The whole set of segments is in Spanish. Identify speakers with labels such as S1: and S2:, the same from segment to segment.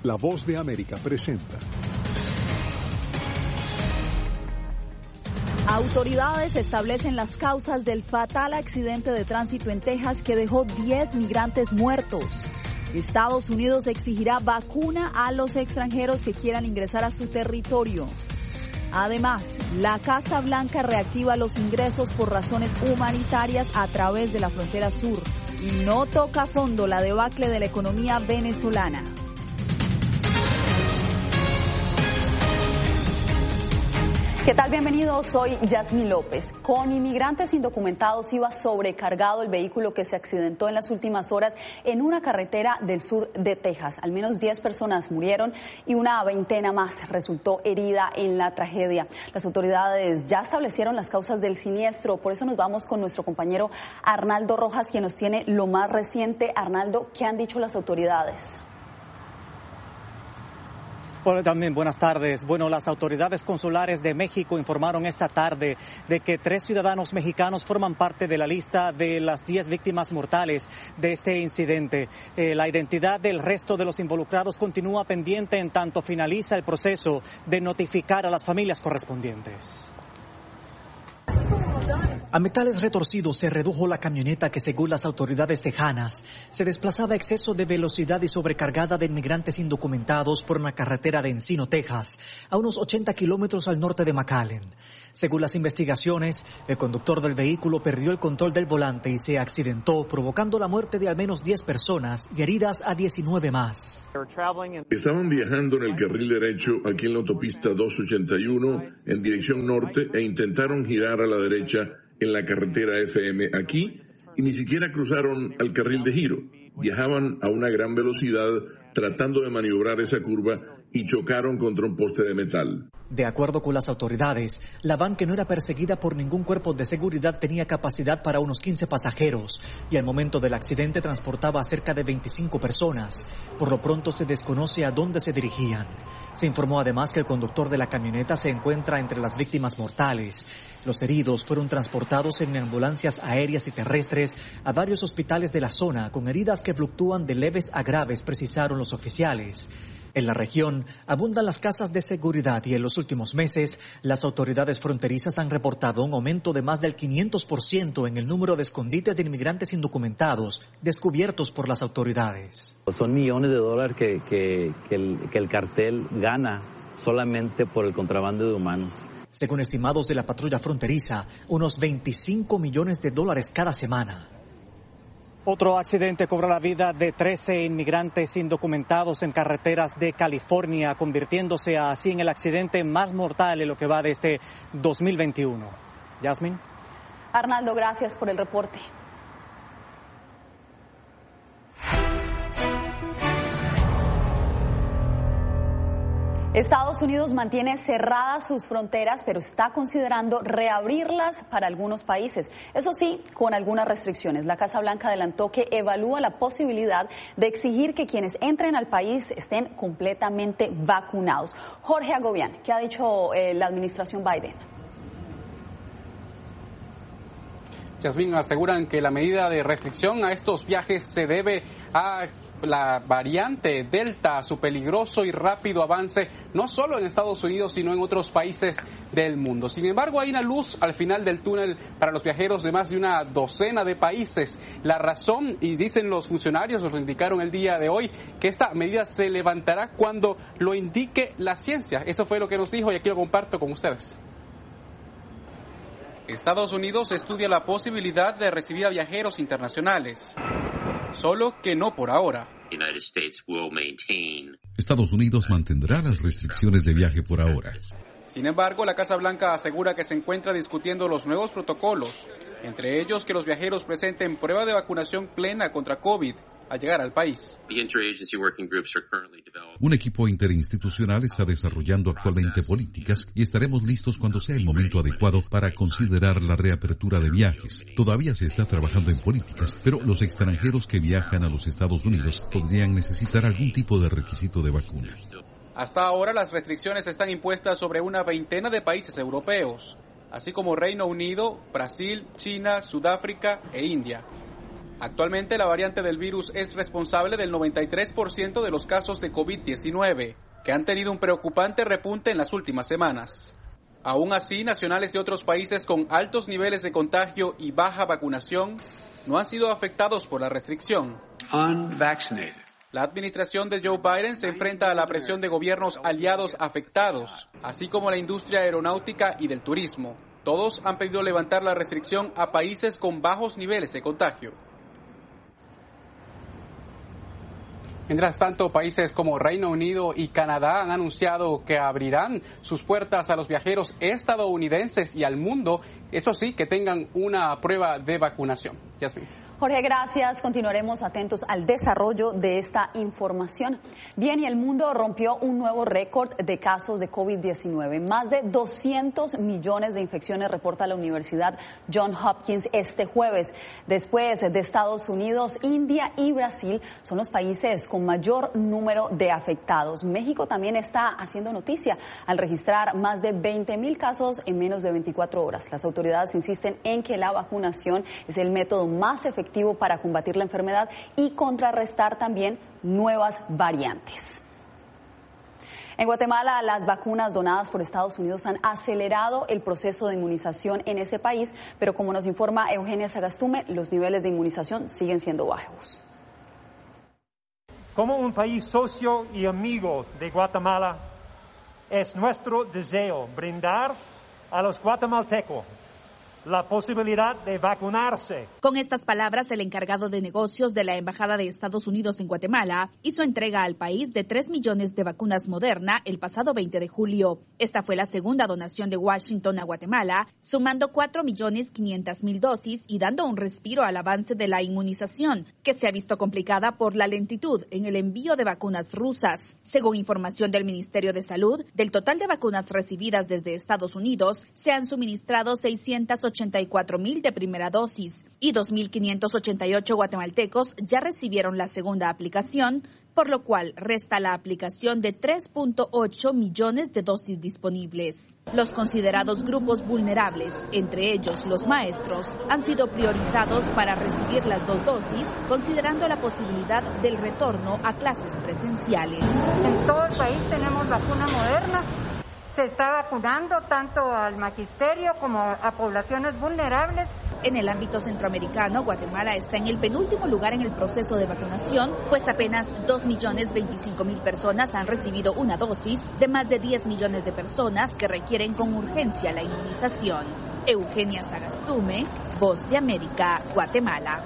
S1: La Voz de América presenta.
S2: Autoridades establecen las causas del fatal accidente de tránsito en Texas que dejó 10 migrantes muertos. Estados Unidos exigirá vacuna a los extranjeros que quieran ingresar a su territorio. Además, la Casa Blanca reactiva los ingresos por razones humanitarias a través de la frontera sur y no toca a fondo la debacle de la economía venezolana. ¿Qué tal? Bienvenidos, soy Yasmín López. Con inmigrantes indocumentados iba sobrecargado el vehículo que se accidentó en las últimas horas en una carretera del sur de Texas. Al menos 10 personas murieron y una veintena más resultó herida en la tragedia. Las autoridades ya establecieron las causas del siniestro, por eso nos vamos con nuestro compañero Arnaldo Rojas, quien nos tiene lo más reciente. Arnaldo, ¿qué han dicho las autoridades?
S3: Hola, también buenas tardes. Bueno, las autoridades consulares de México informaron esta tarde de que 3 ciudadanos mexicanos forman parte de la lista de las 10 víctimas mortales de este incidente. La identidad del resto de los involucrados continúa pendiente en tanto finaliza el proceso de notificar a las familias correspondientes.
S4: A metales retorcidos se redujo la camioneta que, según las autoridades tejanas, se desplazaba a exceso de velocidad y sobrecargada de inmigrantes indocumentados por una carretera de Encino, Texas, a unos 80 kilómetros al norte de McAllen. Según las investigaciones, el conductor del vehículo perdió el control del volante y se accidentó, provocando la muerte de al menos 10 personas y heridas a 19 más.
S5: Estaban viajando en el carril derecho aquí en la autopista 281 en dirección norte e intentaron girar a la derecha en la carretera FM aquí y ni siquiera cruzaron al carril de giro. Viajaban a una gran velocidad tratando de maniobrar esa curva y chocaron contra un poste de metal.
S4: De acuerdo con las autoridades, la van, que no era perseguida por ningún cuerpo de seguridad, tenía capacidad para unos 15 pasajeros y al momento del accidente transportaba a cerca de 25 personas. Por lo pronto se desconoce a dónde se dirigían. Se informó además que el conductor de la camioneta se encuentra entre las víctimas mortales. Los heridos fueron transportados en ambulancias aéreas y terrestres a varios hospitales de la zona con heridas que fluctúan de leves a graves, precisaron los oficiales. En la región abundan las casas de seguridad y en los últimos meses las autoridades fronterizas han reportado un aumento de más del 500% en el número de escondites de inmigrantes indocumentados descubiertos por las autoridades.
S6: Son millones de dólares que el cartel gana solamente por el contrabando de humanos.
S4: Según estimados de la patrulla fronteriza, unos $25 millones cada semana.
S3: Otro accidente cobró la vida de 13 inmigrantes indocumentados en carreteras de California, convirtiéndose así en el accidente más mortal en lo que va de este 2021. Yasmín.
S2: Arnaldo, gracias por el reporte. Estados Unidos mantiene cerradas sus fronteras, pero está considerando reabrirlas para algunos países. Eso sí, con algunas restricciones. La Casa Blanca adelantó que evalúa la posibilidad de exigir que quienes entren al país estén completamente vacunados. Jorge Agobián, ¿qué ha dicho la administración Biden?
S7: Yasmín, aseguran que la medida de restricción a estos viajes se debe a la variante Delta, su peligroso y rápido avance, no solo en Estados Unidos, sino en otros países del mundo. Sin embargo, hay una luz al final del túnel para los viajeros de más de una docena de países. La razón, y dicen los funcionarios, nos lo indicaron el día de hoy, que esta medida se levantará cuando lo indique la ciencia. Eso fue lo que nos dijo y aquí lo comparto con ustedes. Estados Unidos estudia la posibilidad de recibir a viajeros internacionales, solo que no por ahora.
S8: Estados Unidos mantendrá las restricciones de viaje por ahora.
S7: Sin embargo, la Casa Blanca asegura que se encuentra discutiendo los nuevos protocolos, entre ellos que los viajeros presenten prueba de vacunación plena contra COVID al llegar al país.
S8: Un equipo interinstitucional está desarrollando actualmente políticas y estaremos listos cuando sea el momento adecuado para considerar la reapertura de viajes. Todavía se está trabajando en políticas, pero los extranjeros que viajan a los Estados Unidos podrían necesitar algún tipo de requisito de vacuna.
S7: Hasta ahora las restricciones están impuestas sobre una veintena de países europeos, así como Reino Unido, Brasil, China, Sudáfrica e India. Actualmente la variante del virus es responsable del 93% de los casos de COVID-19, que han tenido un preocupante repunte en las últimas semanas. Aún así, nacionales de otros países con altos niveles de contagio y baja vacunación no han sido afectados por la restricción. La administración de Joe Biden se enfrenta a la presión de gobiernos aliados afectados, así como la industria aeronáutica y del turismo. Todos han pedido levantar la restricción a países con bajos niveles de contagio. Mientras tanto, países como Reino Unido y Canadá han anunciado que abrirán sus puertas a los viajeros estadounidenses y al mundo, eso sí, que tengan una prueba de vacunación. Yasmin.
S2: Jorge, gracias. Continuaremos atentos al desarrollo de esta información. Bien, y el mundo rompió un nuevo récord de casos de COVID-19. Más de 200 millones de infecciones reporta la Universidad Johns Hopkins este jueves. Después de Estados Unidos, India y Brasil son los países con mayor número de afectados. México también está haciendo noticia al registrar más de 20,000 casos en menos de 24 horas. Las autoridades insisten en que la vacunación es el método más efectivo para combatir la enfermedad y contrarrestar también nuevas variantes. En Guatemala, las vacunas donadas por Estados Unidos han acelerado el proceso de inmunización en ese país, pero como nos informa Eugenia Sagastume, los niveles de inmunización siguen siendo bajos.
S9: Como un país socio y amigo de Guatemala, es nuestro deseo brindar a los guatemaltecos la posibilidad de vacunarse.
S10: Con estas palabras, el encargado de negocios de la Embajada de Estados Unidos en Guatemala hizo entrega al país de 3 millones de vacunas Moderna el pasado 20 de julio. Esta fue la segunda donación de Washington a Guatemala, sumando 4.500.000 dosis y dando un respiro al avance de la inmunización, que se ha visto complicada por la lentitud en el envío de vacunas rusas. Según información del Ministerio de Salud, del total de vacunas recibidas desde Estados Unidos, se han suministrado 684,000 de primera dosis y 2.588 guatemaltecos ya recibieron la segunda aplicación, por lo cual resta la aplicación de 3.8 millones de dosis disponibles. Los considerados grupos vulnerables, entre ellos los maestros, han sido priorizados para recibir las 2 dosis, considerando la posibilidad del retorno a clases presenciales.
S11: En todo el país tenemos vacuna Moderna. Se está vacunando tanto al magisterio como a poblaciones vulnerables.
S10: En el ámbito centroamericano, Guatemala está en el penúltimo lugar en el proceso de vacunación, pues apenas 2.025.000 personas han recibido una dosis de más de 10 millones de personas que requieren con urgencia la inmunización. Eugenia Sagastume, Voz de América, Guatemala.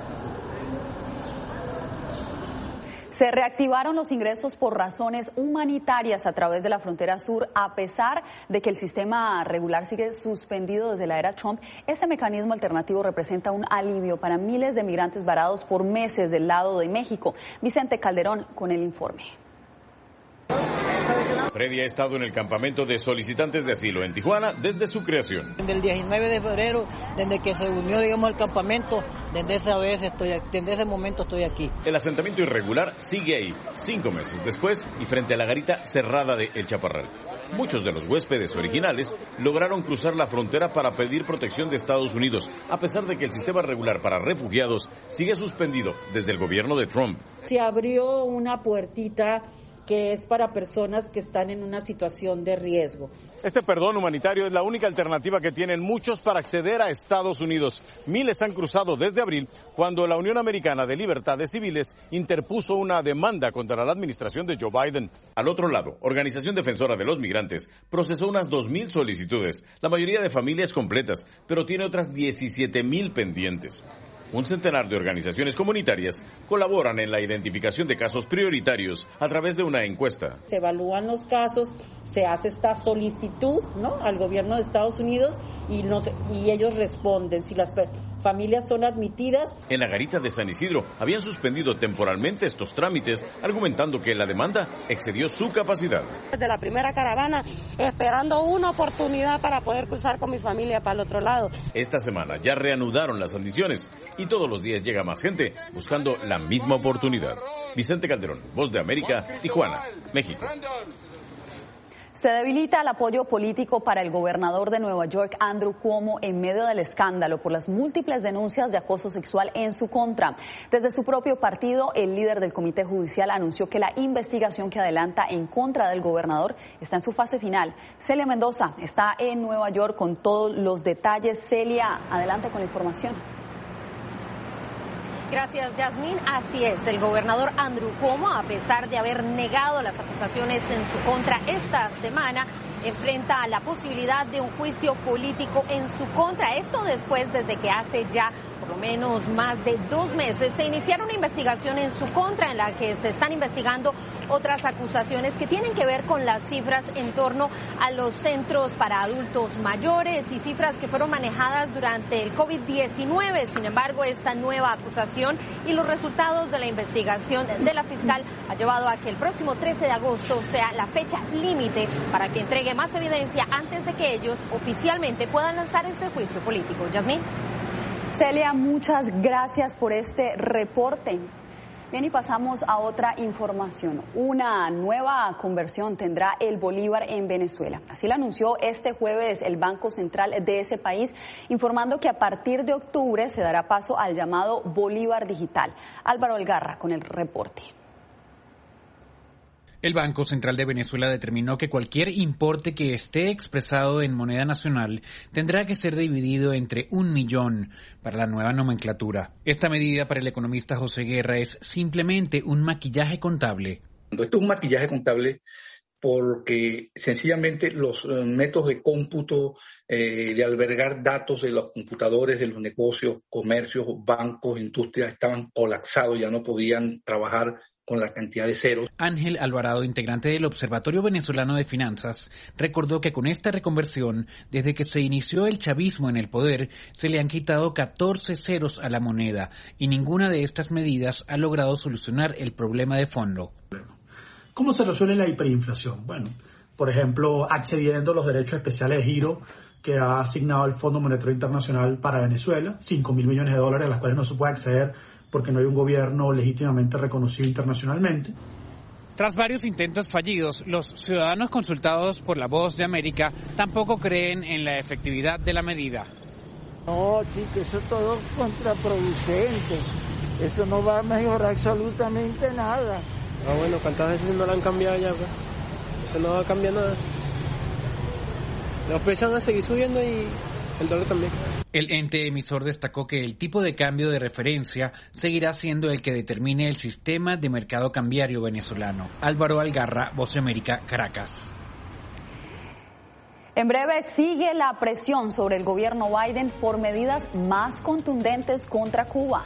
S2: Se reactivaron los ingresos por razones humanitarias a través de la frontera sur, a pesar de que el sistema regular sigue suspendido desde la era Trump. Este mecanismo alternativo representa un alivio para miles de migrantes varados por meses del lado de México. Vicente Calderón con el informe.
S12: Freddy ha estado en el campamento de solicitantes de asilo en Tijuana desde su creación.
S13: Desde el 19 de febrero, desde que se unió, al campamento, desde ese momento estoy aquí.
S12: El asentamiento irregular sigue ahí, 5 meses después y frente a la garita cerrada de El Chaparral. Muchos de los huéspedes originales lograron cruzar la frontera para pedir protección de Estados Unidos, a pesar de que el sistema regular para refugiados sigue suspendido desde el gobierno de Trump.
S14: Se abrió una puertita que es para personas que están en una situación de riesgo.
S12: Este perdón humanitario es la única alternativa que tienen muchos para acceder a Estados Unidos. Miles han cruzado desde abril, cuando la Unión Americana de Libertades Civiles interpuso una demanda contra la administración de Joe Biden. Al otro lado, Organización Defensora de los Migrantes procesó unas 2,000 solicitudes, la mayoría de familias completas, pero tiene otras 17,000 pendientes. Un centenar de organizaciones comunitarias colaboran en la identificación de casos prioritarios a través de una encuesta.
S14: Se evalúan los casos, se hace esta solicitud, al gobierno de Estados Unidos y ellos responden si las familias son admitidas.
S12: En la garita de San Isidro habían suspendido temporalmente estos trámites, argumentando que la demanda excedió su capacidad.
S15: Desde la primera caravana, esperando una oportunidad para poder cruzar con mi familia para el otro lado.
S12: Esta semana ya reanudaron las admisiones y todos los días llega más gente buscando la misma oportunidad. Vicente Calderón, Voz de América, Tijuana, México.
S2: Se debilita el apoyo político para el gobernador de Nueva York, Andrew Cuomo, en medio del escándalo por las múltiples denuncias de acoso sexual en su contra. Desde su propio partido, el líder del comité judicial anunció que la investigación que adelanta en contra del gobernador está en su fase final. Celia Mendoza está en Nueva York con todos los detalles. Celia, adelante con la información.
S16: Gracias, Yasmín. Así es, el gobernador Andrew Cuomo, a pesar de haber negado las acusaciones en su contra esta semana, enfrenta la posibilidad de un juicio político en su contra. Esto después, desde que hace ya por lo menos más de 2 meses se iniciaron una investigación en su contra en la que se están investigando otras acusaciones que tienen que ver con las cifras en torno a los centros para adultos mayores y cifras que fueron manejadas durante el COVID-19. Sin embargo, esta nueva acusación y los resultados de la investigación de la fiscal ha llevado a que el próximo 13 de agosto sea la fecha límite para que entregue más evidencia antes de que ellos oficialmente puedan lanzar este juicio político. Yasmín.
S2: Celia, muchas gracias por este reporte. Bien, y pasamos a otra información. Una nueva conversión tendrá el bolívar en Venezuela. Así lo anunció este jueves el Banco Central de ese país, informando que a partir de octubre se dará paso al llamado bolívar digital. Álvaro Algarra con el reporte.
S17: El Banco Central de Venezuela determinó que cualquier importe que esté expresado en moneda nacional tendrá que ser dividido entre 1 millón para la nueva nomenclatura. Esta medida para el economista José Guerra es simplemente un maquillaje contable.
S18: Esto es un maquillaje contable porque sencillamente los métodos de cómputo, de albergar datos de los computadores, de los negocios, comercios, bancos, industrias estaban colapsados, ya no podían trabajar con la cantidad de ceros.
S17: Ángel Alvarado, integrante del Observatorio Venezolano de Finanzas, recordó que con esta reconversión, desde que se inició el chavismo en el poder, se le han quitado 14 ceros a la moneda y ninguna de estas medidas ha logrado solucionar el problema de fondo.
S19: ¿Cómo se resuelve la hiperinflación? Bueno, por ejemplo, accediendo a los derechos especiales de giro que ha asignado el Fondo Monetario Internacional para Venezuela, $5.000 millones, a las cuales no se puede acceder porque no hay un gobierno legítimamente reconocido internacionalmente.
S17: Tras varios intentos fallidos, los ciudadanos consultados por La Voz de América tampoco creen en la efectividad de la medida.
S20: No, chicos, eso es todo contraproducente. Eso no va a mejorar absolutamente nada.
S21: Ah, bueno, ¿cuántas veces no la han cambiado ya? Pues? Eso no va a cambiar nada. Los precios van a seguir subiendo y el dólar también.
S17: El ente emisor destacó que el tipo de cambio de referencia seguirá siendo el que determine el sistema de mercado cambiario venezolano. Álvaro Algarra, Voz de América, Caracas.
S2: En breve sigue la presión sobre el gobierno Biden por medidas más contundentes contra Cuba.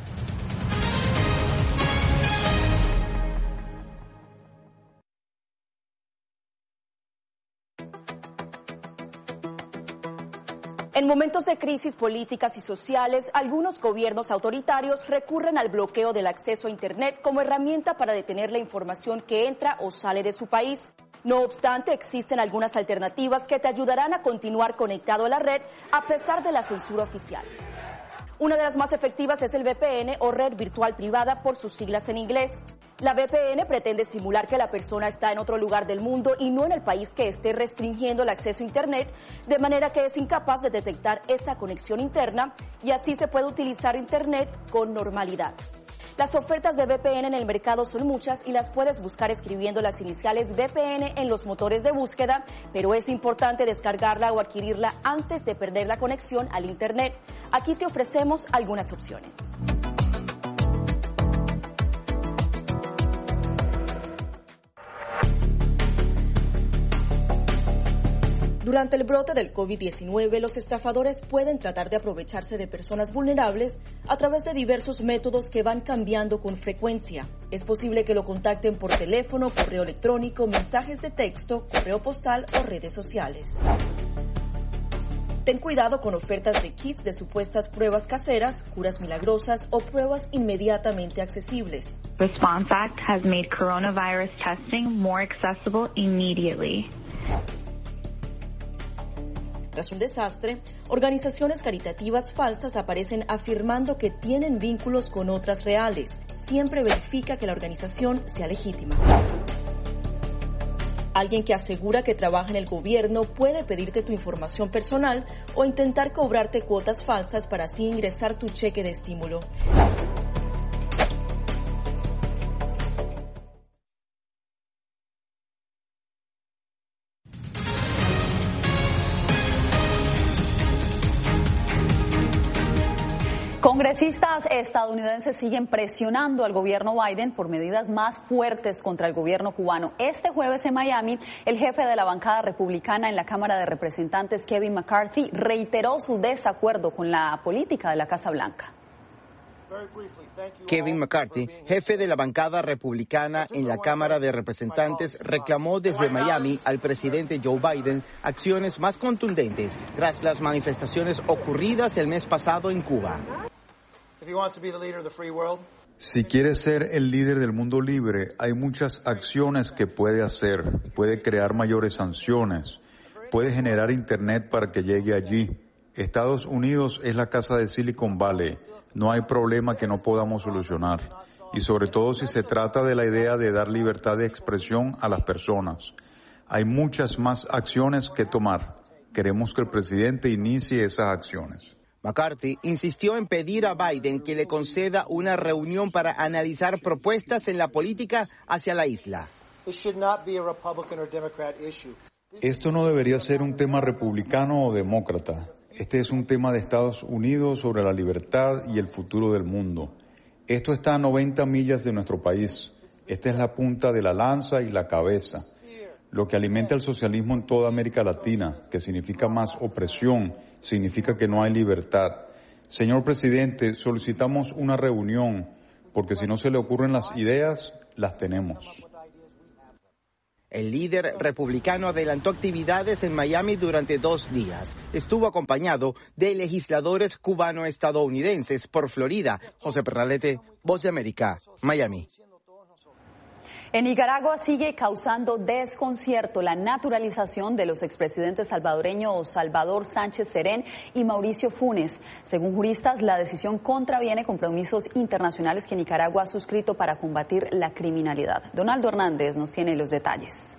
S22: En momentos de crisis políticas y sociales, algunos gobiernos autoritarios recurren al bloqueo del acceso a Internet como herramienta para detener la información que entra o sale de su país. No obstante, existen algunas alternativas que te ayudarán a continuar conectado a la red a pesar de la censura oficial. Una de las más efectivas es el VPN o red virtual privada por sus siglas en inglés. La VPN pretende simular que la persona está en otro lugar del mundo y no en el país que esté restringiendo el acceso a Internet, de manera que es incapaz de detectar esa conexión interna y así se puede utilizar Internet con normalidad. Las ofertas de VPN en el mercado son muchas y las puedes buscar escribiendo las iniciales VPN en los motores de búsqueda, pero es importante descargarla o adquirirla antes de perder la conexión al Internet. Aquí te ofrecemos algunas opciones. Durante el brote del COVID-19, los estafadores pueden tratar de aprovecharse de personas vulnerables a través de diversos métodos que van cambiando con frecuencia. Es posible que lo contacten por teléfono, correo electrónico, mensajes de texto, correo postal o redes sociales. Ten cuidado con ofertas de kits de supuestas pruebas caseras, curas milagrosas o pruebas inmediatamente accesibles.
S23: Response Act has made coronavirus testing more accessible immediately.
S22: Tras un desastre, organizaciones caritativas falsas aparecen afirmando que tienen vínculos con otras reales. Siempre verifica que la organización sea legítima. Alguien que asegura que trabaja en el gobierno puede pedirte tu información personal o intentar cobrarte cuotas falsas para así ingresar tu cheque de estímulo.
S2: Congresistas estadounidenses siguen presionando al gobierno Biden por medidas más fuertes contra el gobierno cubano. Este jueves en Miami, el jefe de la bancada republicana en la Cámara de Representantes, Kevin McCarthy, reiteró su desacuerdo con la política de la Casa Blanca.
S1: Kevin McCarthy, jefe de la bancada republicana en la Cámara de Representantes, reclamó desde Miami al presidente Joe Biden acciones más contundentes tras las manifestaciones ocurridas el mes pasado en Cuba.
S5: Si quiere ser el líder del mundo libre, hay muchas acciones que puede hacer. Puede crear mayores sanciones, puede generar Internet para que llegue allí. Estados Unidos es la casa de Silicon Valley. No hay problema que no podamos solucionar. Y sobre todo si se trata de la idea de dar libertad de expresión a las personas. Hay muchas más acciones que tomar. Queremos que el presidente inicie esas acciones.
S1: McCarthy insistió en pedir a Biden que le conceda una reunión para analizar propuestas en la política hacia la isla.
S5: Esto no debería ser un tema republicano o demócrata. Este es un tema de Estados Unidos sobre la libertad y el futuro del mundo. Esto está a 90 millas de nuestro país. Esta es la punta de la lanza y la cabeza. Lo que alimenta el socialismo en toda América Latina, que significa más opresión, significa que no hay libertad. Señor presidente, solicitamos una reunión, porque si no se le ocurren las ideas, las tenemos.
S1: El líder republicano adelantó actividades en Miami durante 2 días. Estuvo acompañado de legisladores cubano-estadounidenses por Florida. José Perralete, Voz de América, Miami.
S2: En Nicaragua sigue causando desconcierto la naturalización de los expresidentes salvadoreños Salvador Sánchez Serén y Mauricio Funes. Según juristas, la decisión contraviene compromisos internacionales que Nicaragua ha suscrito para combatir la criminalidad. Donaldo Hernández nos tiene los detalles.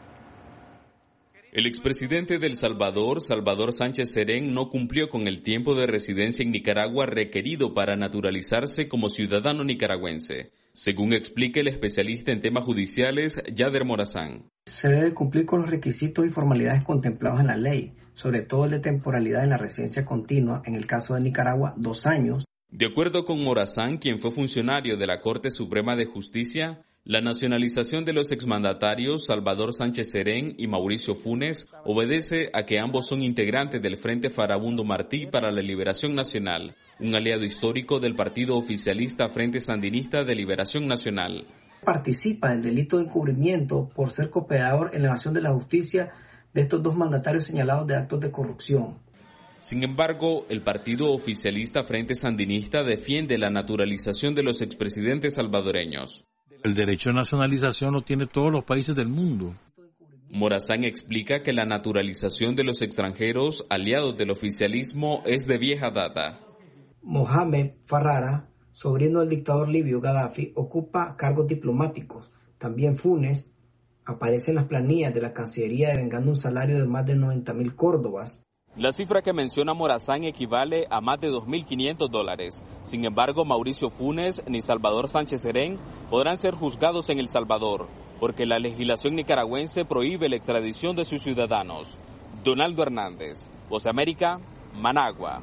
S6: El expresidente de El Salvador, Salvador Sánchez Serén, no cumplió con el tiempo de residencia en Nicaragua requerido para naturalizarse como ciudadano nicaragüense, según explica el especialista en temas judiciales, Yader Morazán.
S24: Se debe cumplir con los requisitos y formalidades contemplados en la ley, sobre todo el de temporalidad en la residencia continua, en el caso de Nicaragua, 2 años.
S6: De acuerdo con Morazán, quien fue funcionario de la Corte Suprema de Justicia, la nacionalización de los exmandatarios Salvador Sánchez Serén y Mauricio Funes obedece a que ambos son integrantes del Frente Farabundo Martí para la Liberación Nacional, un aliado histórico del partido oficialista Frente Sandinista de Liberación Nacional.
S24: Participa del delito de encubrimiento por ser cooperador en la evasión de la justicia de estos 2 mandatarios señalados de actos de corrupción.
S6: Sin embargo, el partido oficialista Frente Sandinista defiende la naturalización de los expresidentes salvadoreños.
S25: El derecho a nacionalización lo tiene todos los países del mundo.
S6: Morazán explica que la naturalización de los extranjeros aliados del oficialismo es de vieja data.
S24: Mohamed Farrara, sobrino del dictador libio Gaddafi, ocupa cargos diplomáticos. También Funes aparece en las planillas de la Cancillería devengando un salario de más de 90.000 córdobas.
S6: La cifra que menciona Morazán equivale a más de $2.500. Sin embargo, Mauricio Funes ni Salvador Sánchez Serén podrán ser juzgados en El Salvador, porque la legislación nicaragüense prohíbe la extradición de sus ciudadanos. Donaldo Hernández, Voz de América, Managua.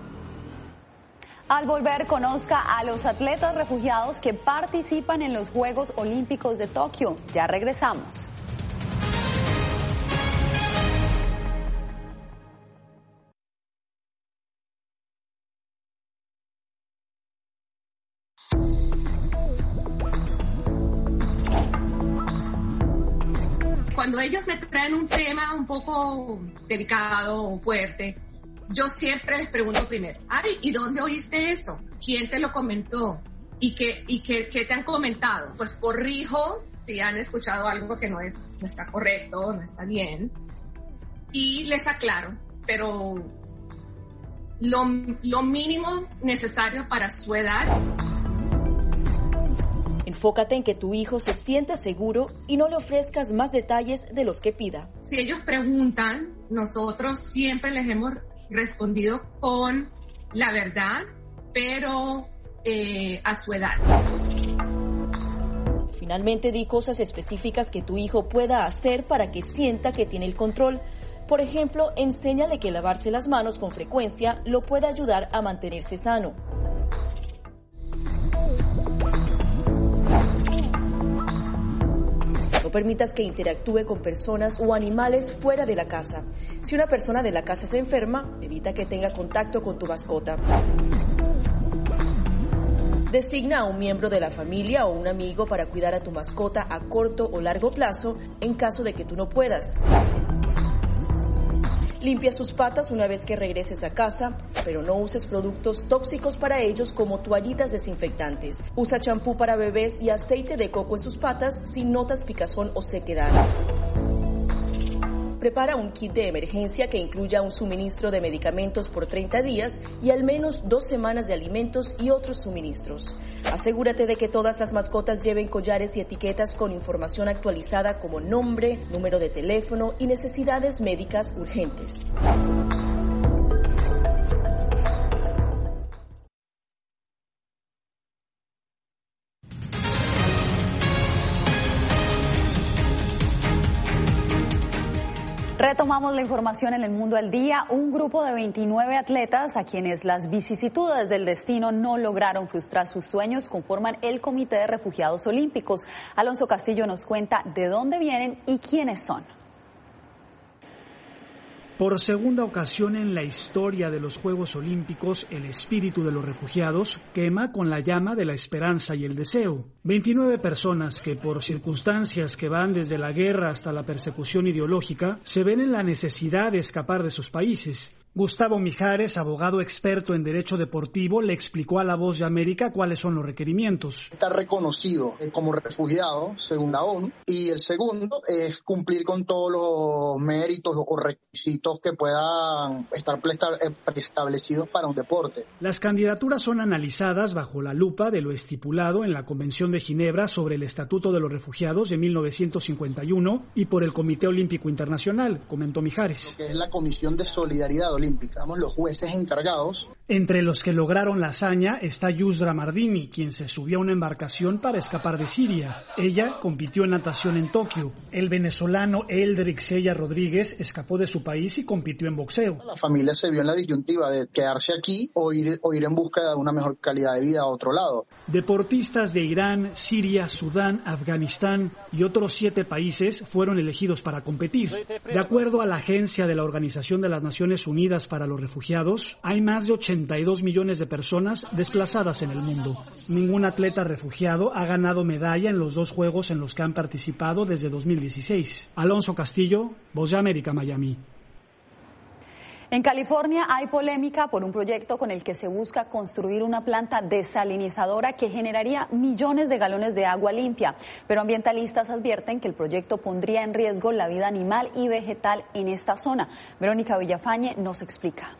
S2: Al volver, conozca a los atletas refugiados que participan en los Juegos Olímpicos de Tokio. Ya regresamos.
S26: Cuando ellos me traen un tema un poco delicado o fuerte, yo siempre les pregunto primero, Ari, ¿y dónde oíste eso? ¿Quién te lo comentó? ¿Y qué te han comentado? Pues corrijo si han escuchado algo que no está correcto, no está bien, y les aclaro, pero lo mínimo necesario para su edad.
S22: Enfócate en que tu hijo se siente seguro y no le ofrezcas más detalles de los que pida.
S26: Si ellos preguntan, nosotros siempre les hemos respondido con la verdad, pero a su edad.
S22: Finalmente, di cosas específicas que tu hijo pueda hacer para que sienta que tiene el control. Por ejemplo, enséñale que lavarse las manos con frecuencia lo puede ayudar a mantenerse sano. No permitas que interactúe con personas o animales fuera de la casa. Si una persona de la casa se enferma, evita que tenga contacto con tu mascota. Designa a un miembro de la familia o un amigo para cuidar a tu mascota a corto o largo plazo en caso de que tú no puedas. Limpia sus patas una vez que regreses a casa, pero no uses productos tóxicos para ellos como toallitas desinfectantes. Usa champú para bebés y aceite de coco en sus patas si notas picazón o sequedad. Prepara un kit de emergencia que incluya un suministro de medicamentos por 30 días y al menos 2 semanas de alimentos y otros suministros. Asegúrate de que todas las mascotas lleven collares y etiquetas con información actualizada como nombre, número de teléfono y necesidades médicas urgentes.
S2: Retomamos la información en el Mundo al Día. Un grupo de 29 atletas a quienes las vicisitudes del destino no lograron frustrar sus sueños conforman el Comité de Refugiados Olímpicos. Alonso Castillo nos cuenta de dónde vienen y quiénes son.
S3: Por segunda ocasión en la historia de los Juegos Olímpicos, el espíritu de los refugiados quema con la llama de la esperanza y el deseo. 29 personas que, por circunstancias que van desde la guerra hasta la persecución ideológica, se ven en la necesidad de escapar de sus países. Gustavo Mijares, abogado experto en derecho deportivo, le explicó a La Voz de América cuáles son los requerimientos.
S4: Está reconocido como refugiado según la ONU y el segundo es cumplir con todos los méritos o requisitos que puedan estar preestablecidos para un deporte.
S3: Las candidaturas son analizadas bajo la lupa de lo estipulado en la Convención de Ginebra sobre el Estatuto de los Refugiados de 1951 y por el Comité Olímpico Internacional, comentó Mijares.
S4: Lo que es la Comisión de Solidaridad Olímpica, los jueces encargados.
S3: Entre los que lograron la hazaña está Yusra Mardini, quien se subió a una embarcación para escapar de Siria. Ella compitió en natación en Tokio. El venezolano Eldrick Sella Rodríguez escapó de su país y compitió en boxeo.
S4: La familia se vio en la disyuntiva de quedarse aquí o ir en busca de una mejor calidad de vida a otro lado.
S3: Deportistas de Irán, Siria, Sudán, Afganistán y otros 7 países fueron elegidos para competir. De acuerdo a la Agencia de la Organización de las Naciones Unidas para los Refugiados, hay más de 82 millones de personas desplazadas en el mundo. Ningún atleta refugiado ha ganado medalla en los 2 juegos en los que han participado desde 2016. Alonso Castillo, Voz de América, Miami.
S2: En California hay polémica por un proyecto con el que se busca construir una planta desalinizadora que generaría millones de galones de agua limpia, pero ambientalistas advierten que el proyecto pondría en riesgo la vida animal y vegetal en esta zona. Verónica Villafañe nos explica.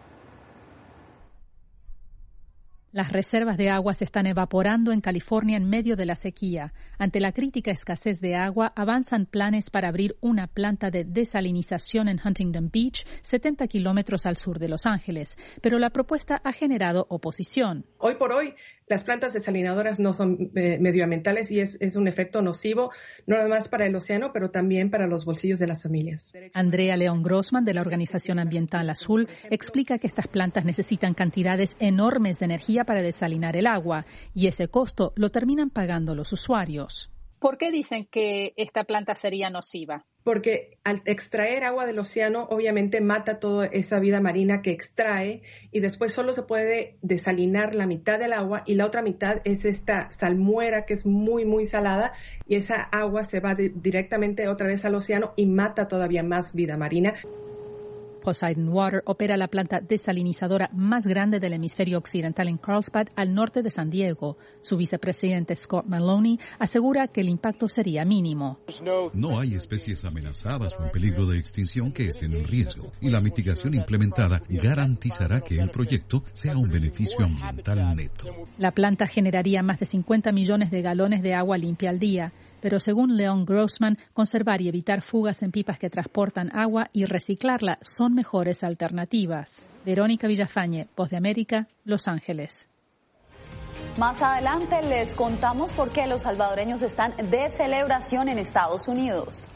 S7: Las reservas de agua se están evaporando en California en medio de la sequía. Ante la crítica escasez de agua, avanzan planes para abrir una planta de desalinización en Huntington Beach, 70 kilómetros al sur de Los Ángeles. Pero la propuesta ha generado oposición.
S8: Hoy por hoy, las plantas desalinadoras no son medioambientales y es un efecto nocivo, no nada más para el océano, pero también para los bolsillos de las familias.
S7: Andrea León Grossman, de la Organización Ambiental Azul, explica que estas plantas necesitan cantidades enormes de energía para desalinar el agua y ese costo lo terminan pagando los usuarios.
S9: ¿Por qué dicen que esta planta sería nociva?
S8: Porque al extraer agua del océano, obviamente mata toda esa vida marina que extrae y después solo se puede desalinar la mitad del agua y la otra mitad es esta salmuera que es muy, muy salada y esa agua se va directamente otra vez al océano y mata todavía más vida marina.
S7: Poseidon Water opera la planta desalinizadora más grande del hemisferio occidental en Carlsbad, al norte de San Diego. Su vicepresidente Scott Maloney asegura que el impacto sería mínimo.
S10: No hay especies amenazadas o en peligro de extinción que estén en riesgo, y la mitigación implementada garantizará que el proyecto sea un beneficio ambiental neto.
S7: La planta generaría más de 50 millones de galones de agua limpia al día. Pero según Leon Grossman, conservar y evitar fugas en pipas que transportan agua y reciclarla son mejores alternativas. Verónica Villafañe, Voz de América, Los Ángeles.
S2: Más adelante les contamos por qué los salvadoreños están de celebración en Estados Unidos.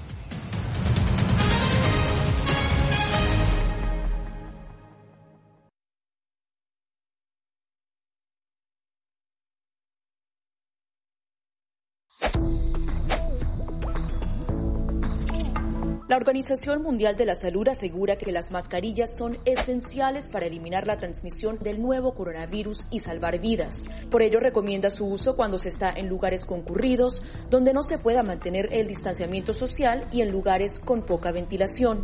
S22: La Organización Mundial de la Salud asegura que las mascarillas son esenciales para eliminar la transmisión del nuevo coronavirus y salvar vidas. Por ello, recomienda su uso cuando se está en lugares concurridos, donde no se pueda mantener el distanciamiento social y en lugares con poca ventilación.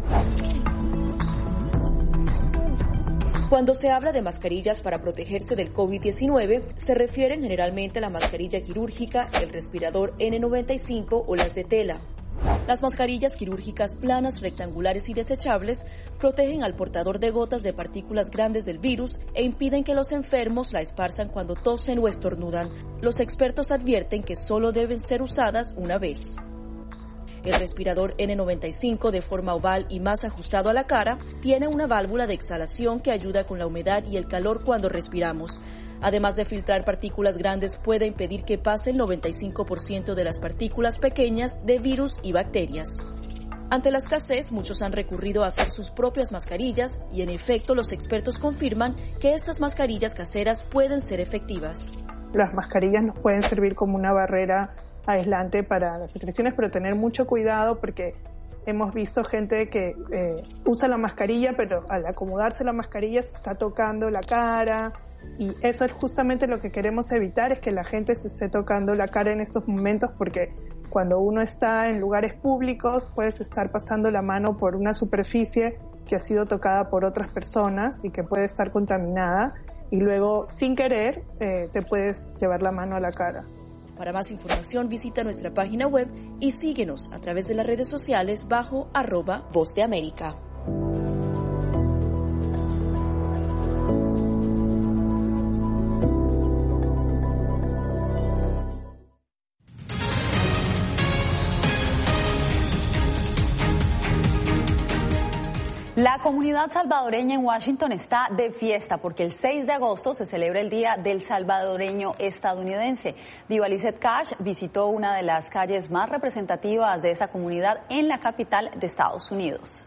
S22: Cuando se habla de mascarillas para protegerse del COVID-19, se refieren generalmente a la mascarilla quirúrgica, el respirador N95 o las de tela. Las mascarillas quirúrgicas planas, rectangulares y desechables protegen al portador de gotas de partículas grandes del virus e impiden que los enfermos la esparzan cuando tosen o estornudan. Los expertos advierten que solo deben ser usadas una vez. El respirador N95, de forma oval y más ajustado a la cara, tiene una válvula de exhalación que ayuda con la humedad y el calor cuando respiramos. Además de filtrar partículas grandes, puede impedir que pase el 95% de las partículas pequeñas de virus y bacterias. Ante la escasez, muchos han recurrido a hacer sus propias mascarillas y, en efecto, los expertos confirman que estas mascarillas caseras pueden ser efectivas.
S8: Las mascarillas nos pueden servir como una barrera aislante para las secreciones, pero tener mucho cuidado porque hemos visto gente que usa la mascarilla, pero al acomodarse la mascarilla se está tocando la cara. Y eso es justamente lo que queremos evitar, es que la gente se esté tocando la cara en estos momentos, porque cuando uno está en lugares públicos puedes estar pasando la mano por una superficie que ha sido tocada por otras personas y que puede estar contaminada, y luego sin querer te puedes llevar la mano a la cara.
S22: Para más información visita nuestra página web y síguenos a través de las redes sociales bajo @Voz de América.
S2: La comunidad salvadoreña en Washington está de fiesta porque el 6 de agosto se celebra el Día del Salvadoreño Estadounidense. Diva Lizeth Cash visitó una de las calles más representativas de esa comunidad en la capital de Estados Unidos.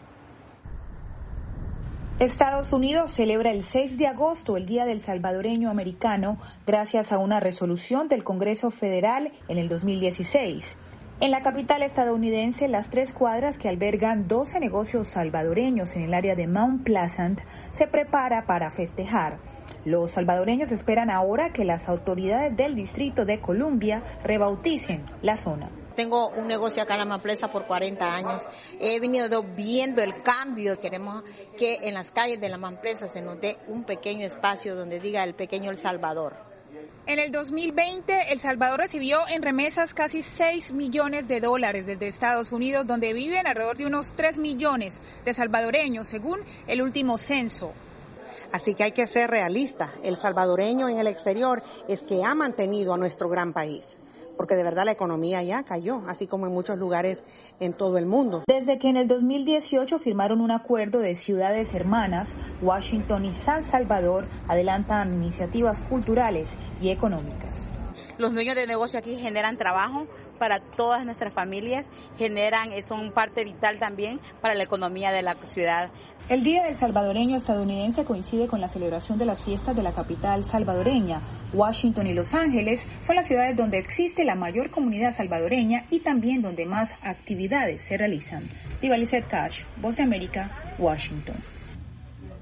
S11: Estados Unidos celebra el 6 de agosto el Día del Salvadoreño Americano gracias a una resolución del Congreso Federal en el 2016. En la capital estadounidense, las 3 cuadras que albergan 12 negocios salvadoreños en el área de Mount Pleasant se prepara para festejar. Los salvadoreños esperan ahora que las autoridades del Distrito de Columbia rebauticen la zona.
S12: Tengo un negocio acá en la Mamplesa por 40 años. He venido viendo el cambio. Queremos que en las calles de la Mamplesa se nos dé un pequeño espacio donde diga el pequeño El Salvador.
S13: En el 2020, El Salvador recibió en remesas casi $6 millones desde Estados Unidos, donde viven alrededor de unos 3 millones de salvadoreños, según el último censo.
S14: Así que hay que ser realista. El salvadoreño en el exterior es que ha mantenido a nuestro gran país, porque de verdad la economía ya cayó, así como en muchos lugares en todo el mundo.
S11: Desde que en el 2018 firmaron un acuerdo de ciudades hermanas, Washington y San Salvador adelantan iniciativas culturales y económicas.
S15: Los dueños de negocio aquí generan trabajo para todas nuestras familias, son parte vital también para la economía de la ciudad.
S11: El Día del Salvadoreño Estadounidense coincide con la celebración de las fiestas de la capital salvadoreña. Washington y Los Ángeles son las ciudades donde existe la mayor comunidad salvadoreña y también donde más actividades se realizan. Diva Lizeth Cash, Voz de América, Washington.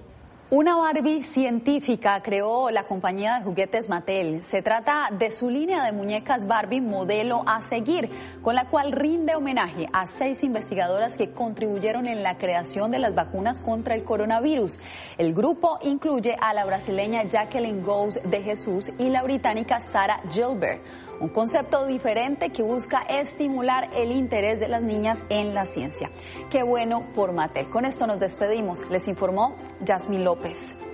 S2: Una Barbie científica creó la compañía de juguetes Mattel. Se trata de su línea de muñecas Barbie modelo a seguir, con la cual rinde homenaje a 6 investigadoras que contribuyeron en la creación de las vacunas contra el coronavirus. El grupo incluye a la brasileña Jacqueline Goes de Jesús y la británica Sarah Gilbert. Un concepto diferente que busca estimular el interés de las niñas en la ciencia. Qué bueno por Mattel. Con esto nos despedimos. Les informó Yasmín López.